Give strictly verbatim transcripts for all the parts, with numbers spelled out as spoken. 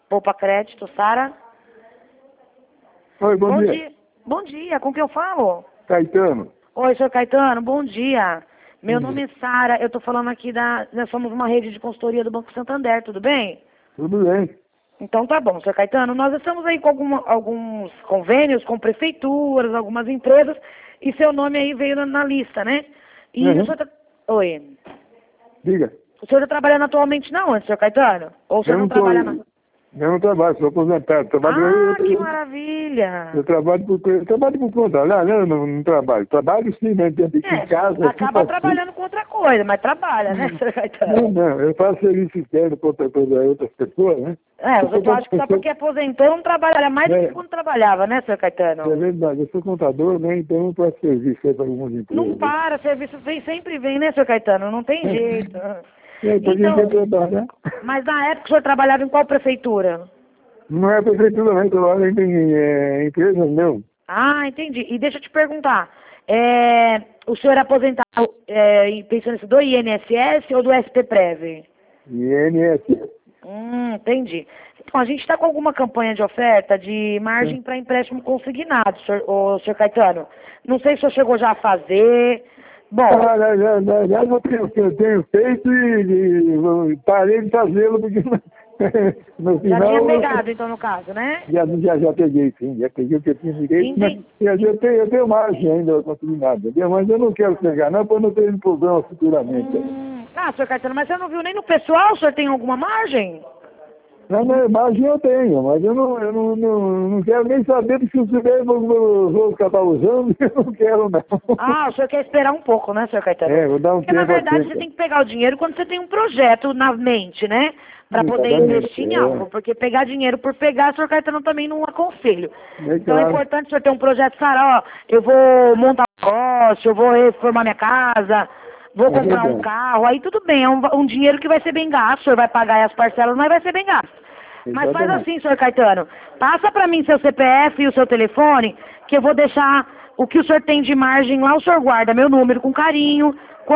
Poupa Crédito, Sara. Oi, bom, Bom dia. dia. Bom dia, com quem eu falo? Caetano. Oi, senhor Caetano, bom dia. Meu Bom nome dia. é Sara, eu tô falando aqui da... Nós somos uma rede de consultoria do Banco Santander, tudo bem? Tudo bem. Então tá bom, senhor Caetano, nós estamos aí com alguma, alguns convênios com prefeituras, algumas empresas, e seu nome aí veio na, na lista, né? E Uhum. o senhor tá... Oi. Diga. O senhor está trabalhando atualmente na onde, senhor Caetano? Ou o senhor Eu não não, tô, trabalha na... eu não trabalho, sou aposentado. Trabalho, Ah, eu, que eu, maravilha! eu trabalho por, eu trabalho por conta, lá, né? Eu não, não trabalho. Trabalho sim, né? Dentro aqui em casa. É, Assim, acaba faço- trabalhando com outra coisa, mas trabalha, né, senhor Caetano? Não, não, eu faço serviço externo para outra- para outras pessoas, né? É, Eu os sou, outros acham que eu só sou, porque aposentou não trabalha mais do que é, quando trabalhava, né, senhor é Caetano? verdade, eu sou contador, né? Então eu faço serviço aí para algumas Não empresas. Né? para, serviço vem, sempre vem, né, senhor Caetano? Não tem jeito. É, então a gente Então, quer trabalhar. mas na época o senhor trabalhava em qual prefeitura? Não é prefeitura, não, trabalho em é, empresa, não. Ah, entendi. E deixa eu te perguntar, é, o senhor é aposentado é, em pensionista do I N S S ou do S P Prev? I N S S. Hum, entendi. Então, a gente está com alguma campanha de oferta de margem para empréstimo consignado, senhor, ô, senhor Caetano. Não sei se o senhor chegou já a fazer. Bom, Ah, já, já, já, já eu tenho, eu tenho feito e, e parei de fazê-lo porque no, no já final tinha eu- pegado, então, no caso, né? já, já, já peguei sim, já peguei o que eu tinha direito, mas Entendi. eu, eu, tenho, eu tenho margem ainda, eu consegui nada, entendeu? Mas eu não quero pegar não, para não ter problema futuramente. Hum, ah, senhor Caetano, mas você não viu nem no pessoal? O senhor tem alguma margem? Não, não, margem eu tenho, mas eu não, eu não, não, não quero nem saber porque se eu souber, eu vou, vou, vou acabar usando, eu não quero não. Ah, o senhor quer esperar um pouco, né, senhor Caetano? É, vou dar um Porque, na tempo a verdade, tempo. você tem que pegar o dinheiro quando você tem um projeto na mente, né? Para poder Exatamente, investir em é. algo. Porque pegar dinheiro por pegar, senhor Caetano, também não aconselho. É Então é claro. importante o senhor ter um projeto, Sara, ó, eu vou montar um negócio, eu vou reformar minha casa, vou É comprar um verdade. carro, aí tudo bem, é um, um dinheiro que vai ser bem gasto, o senhor vai pagar as parcelas, mas vai ser bem gasto. Mas faz Exatamente. assim, senhor Caetano, passa para mim seu C P F e o seu telefone, que eu vou deixar o que o senhor tem de margem lá, o senhor guarda meu número com carinho. Quando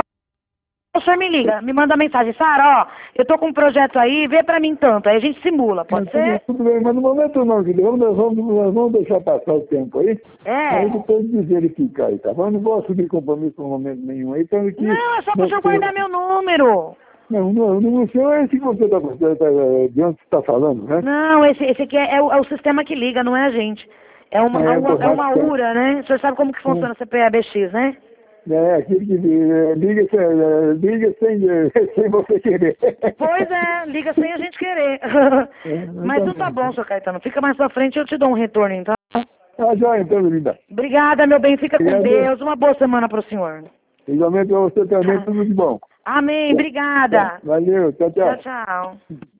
o senhor me liga, me manda mensagem, Sara, ó, eu tô com um projeto aí, vê pra mim tanto, aí a gente simula, pode Mas tudo, ser? tudo bem, mas no momento não, querido. Vamos, nós vamos, nós vamos deixar passar o tempo aí. Aí É. depois de verificar aí, tá bom? Eu não vou assumir compromisso no momento nenhum aí, então aqui. Não, é só pro Não, senhor guardar meu número. não, não, não senhor, é esse que você está tá, de onde você está falando, né? Não, esse, esse aqui é, é, o, é o sistema que liga, não é a gente. É uma, é É, uma, tô é uma rascando. U R A, né? O senhor sabe como que funciona o C P A B X, né? É, aquele que eh, liga, sem- eh, liga sem, eh, sem você querer. Pois é, liga sem a gente querer. É, Mas não tá bom, senhor Caetano. Fica mais pra frente e eu te dou um retorno, então. Ah, já então, linda. Obrigada, meu bem. Fica com Obrigado. Deus. Uma boa semana pro senhor. Igualmente para você também, tudo de bom. Amém. Obrigada. Valeu, tchau, Tchau, tchau. tchau.